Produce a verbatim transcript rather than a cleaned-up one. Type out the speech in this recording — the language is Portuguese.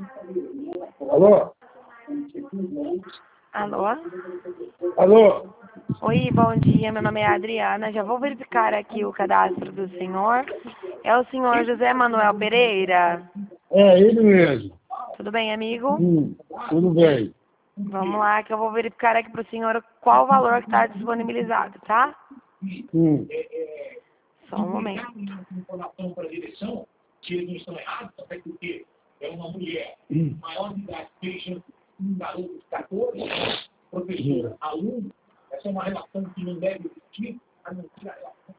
Alô? Alô? Alô? Oi, bom dia. Meu nome é Adriana. Já vou verificar aqui o cadastro do senhor. É o senhor José Manuel Pereira? É, ele mesmo. Tudo bem, amigo? Hum, tudo bem. Vamos lá, que eu vou verificar aqui para o senhor qual o valor que está disponibilizado, tá? Hum. Só um momento. Informação para a direção que eles não estão errados, até porque é uma mulher Hum. maior de idade, seja um garoto de quatorze, professora, aluno, essa é uma relação que não deve existir, a não ser a relação.